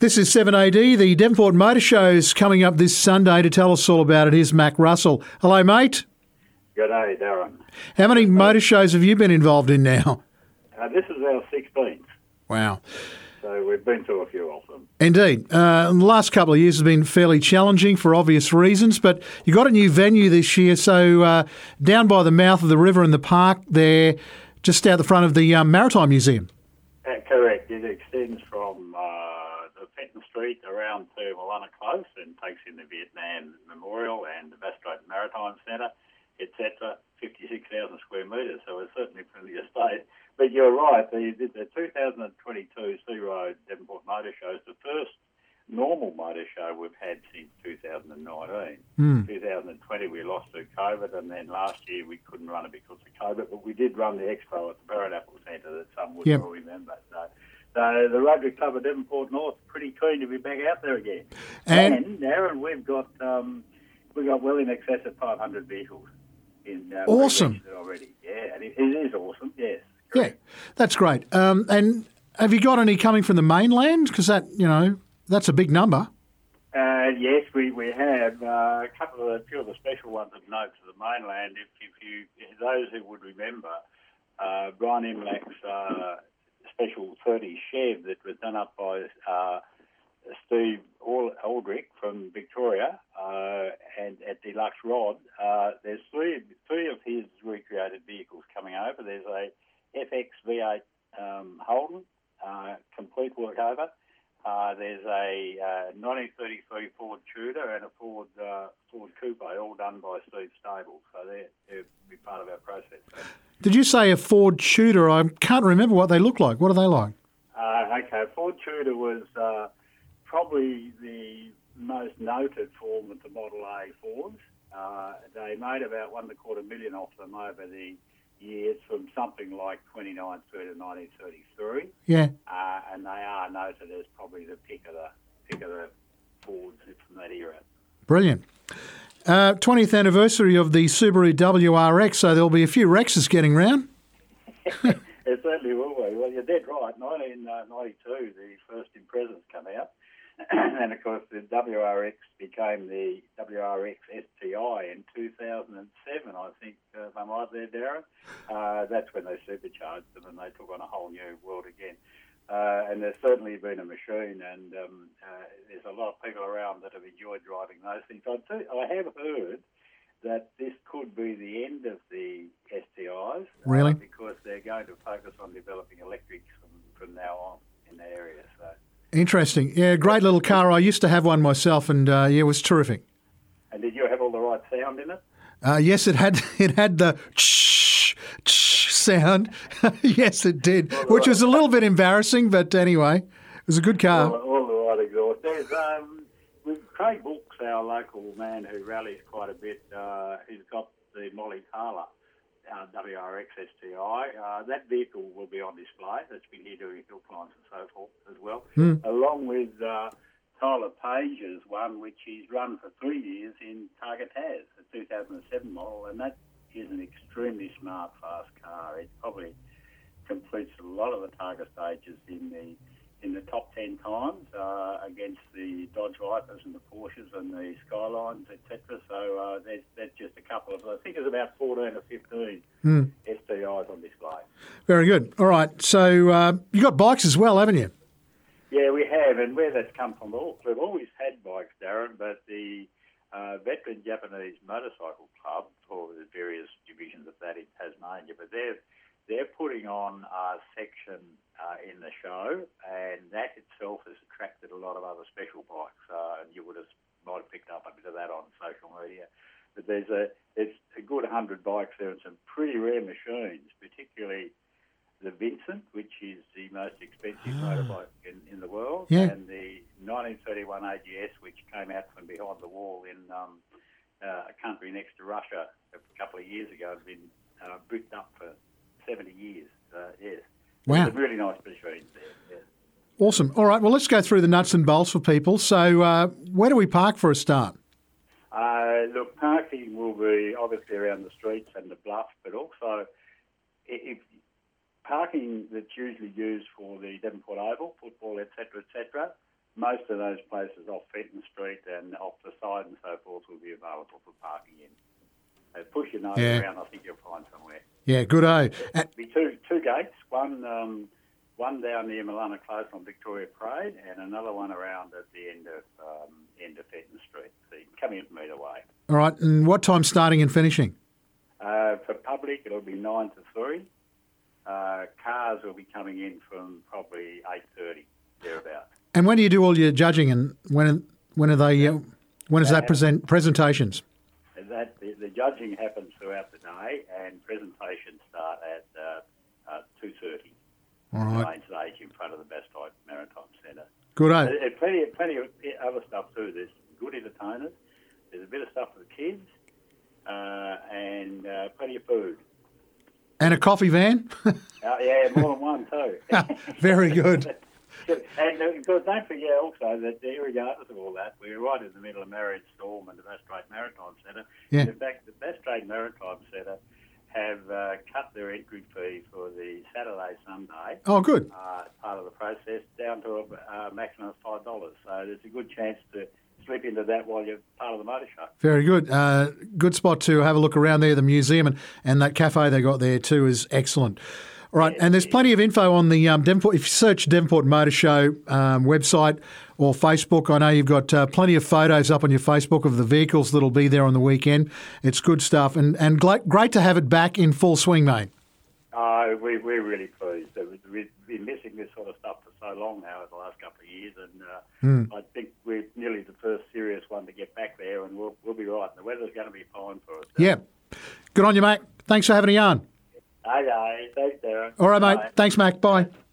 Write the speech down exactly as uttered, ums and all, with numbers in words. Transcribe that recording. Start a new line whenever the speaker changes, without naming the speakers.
This is seven A D. The Devonport Motor Show is coming up this Sunday. To tell us all about it, here's Mac Russell. Hello, mate.
Good day, Darren.
How many motor shows have you been involved in now?
Uh, this is our sixteenth.
Wow.
So we've been to a few of them.
Indeed. Uh, the last couple of years have been fairly challenging for obvious reasons, but you got a new venue this year, so uh, down by the mouth of the river in the park there, just out the front of the um, Maritime Museum.
Uh, correct. It extends from uh, the Fenton Street around to Malana Close and takes in the Vietnam Memorial and the Bass Strait Maritime Centre, et cetera, fifty-six thousand square metres, so it's certainly pretty estate. But you're right, the, the, the two thousand twenty-two Sea Road Devonport Motor Show is the first normal motor show we've had since two thousand nineteen.
Mm.
two thousand twenty we lost to COVID, and then last year we couldn't run it because of COVID, but we did run the expo at the Barrett-Apple Centre that some would
Yep.
well remember. So, so the Rotary Club of Devonport North pretty keen to be back out there again.
And-
And, Darren, we've got um, we've got well in excess of five hundred vehicles in uh,
Awesome.
already. Yeah, and it, it is awesome. Yes.
Yeah,
Correct.
that's great. Um, and have you got any coming from the mainland? Because that, you know, that's a big number.
Uh, yes, we, we have uh, a couple of a few of the special ones of note to the mainland. If, if you those who would remember, uh, Brian Imlach's uh, special thirty Chev that was done up by uh, Steve Aldrich from Victoria uh, and at Deluxe Rod. Uh, there's three three of his recreated vehicles coming over. There's a F X V eight um, Holden, uh, complete workover. Uh, there's a uh, nineteen thirty-three Ford Tudor and a Ford uh, Ford Coupe, all done by Steve Stable. So they're, they'll be part of our process.
Did you say a Ford Tudor? I can't remember what they look like. What are they like?
Uh, okay, Ford Tudor was uh, probably the most noted form of the Model A Fords. Uh, they made about one and a quarter million off them over the years, from something like twenty-nine through to nineteen thirty-three.
Yeah.
Uh, and they are noted as probably the pick of the pick of the Fords from that era.
Brilliant. Uh, twentieth anniversary of the Subaru W R X, so there'll be a few Rexes getting round.
It certainly will be. Well, you're dead right. nineteen ninety-two, the first Imprezas come out. And, of course, the W R X became the W R X S T I in two thousand seven, I think, uh, if I'm right there, Darren. Uh, that's when they supercharged them and they took on a whole new world again. Uh, and there's certainly been a machine, and um, uh, there's a lot of people around that have enjoyed driving those things. I, too, I have heard that this could be the end of the S T Is.
Really?
Uh, because they're going to focus on developing electrics from, from now on in the area. So.
Interesting. Yeah, great little car. I used to have one myself, and uh, yeah, it was terrific.
And did you have all the right sound in it?
Uh, yes, it had it had the ch ch sound. Yes, it did, which was a little bit embarrassing, but anyway, it was a good car.
All, all the right exhaust. There's um, with Craig Books, our local man who rallies quite a bit. Uh, he's got the Molly Taylor uh, W R X S T I. Uh, that vehicle will be on display. That's been here doing hill climbs and so forth as well,
Hmm.
along with uh, Tyler Page's one, which he's run for three years in Targa Taz, a two thousand seven model, and that is an extremely smart, fast car. It probably completes a lot of the Targa stages in the in the top ten times uh, against the Dodge Vipers and the Porsches and the Skylines, et cetera. So uh, there's, there's just a couple of, I think there's about fourteen or fifteen
Hmm.
S T Is on display.
Very good. All right, so uh, you got bikes as well, haven't you?
Yeah, we have, and where that's come from, we've always had bikes, Darren, but the uh, Veteran Japanese Motorcycle Club, or the various divisions of that in Tasmania, but they're, they're putting on a section uh, in the show, and that itself has attracted a lot of other special bikes, uh, and you would have might have picked up a bit of that on social media. But there's a, it's a good one hundred bikes there and some pretty rare machines, particularly the Vincent, which is the most expensive
Ah.
motorbike in, in the world,
Yeah.
and the nineteen thirty-one A G S, which came out from behind the wall in um, uh, a country next to Russia a couple of years ago, has been uh, bricked up for seventy years. Uh, yes.
Wow.
Some really nice machines there. Yes.
Awesome. All right, well, let's go through the nuts and bolts for people. So uh, where do we park for a start?
Uh, look, parking will be obviously around the streets and the bluff, but also if parking that's usually used for the Devonport Oval, football, et cetera, et cetera, most of those places off Fenton Street and off the side and so forth will be available for parking in. So push your nose
Yeah.
around, I think you'll find somewhere.
Yeah, good oh. And,
There'll be two two gates, one um, one down near Malana Close on Victoria Parade and another one around at the end of um, end of Fenton Street. So you can come in from either way.
all right, and what time starting and finishing?
Uh, for public, it'll be nine to three. Uh, cars will be coming in from probably eight thirty, thereabouts.
And when do you do all your judging, and when when are they? Uh, when is that present presentations?
And that the, the judging happens throughout the day, and presentations start at uh, uh, two thirty.
All right,
Main stage in front of the Bass Strait Maritime Centre.
good oh.
There's plenty, plenty of other stuff too. There's good entertainers. There's a bit of stuff for the kids, uh, and uh, plenty of food.
And a coffee van.
Uh, yeah, more than one too.
Very good.
And uh, because don't forget also that regardless of all that, we're right in the middle of Marriott Storm and the Bass Strait Maritime Centre.
Yeah.
In fact, the Bass Strait Maritime Centre have uh, cut their entry fee for the Saturday, Sunday,
Oh, good.
uh, part of the process, down to a uh, maximum of five dollars. So there's a good chance to slip into that while you're part of the motor show.
Very good. Uh, good spot to have a look around there. The museum and, and that cafe they got there too is excellent. All right,
Yeah,
and there's
yeah.
plenty of info on the um, Devonport. If you search Devonport Motor Show um, website or Facebook, I know you've got uh, plenty of photos up on your Facebook of the vehicles that'll be there on the weekend. It's good stuff, and and great, great to have it back in full swing, mate.
Uh, we, we're really pleased. We've been missing this sort of stuff for so long now over the last couple of years, and uh,
Hmm.
I think we're nearly the first serious one to get back there, and we'll, we'll be right. The weather's going to be fine for us.
Yeah, good on you, mate. Thanks for having a yarn.
Okay, thanks, Darren.
All right, mate.
Bye.
Thanks, Mac. Bye.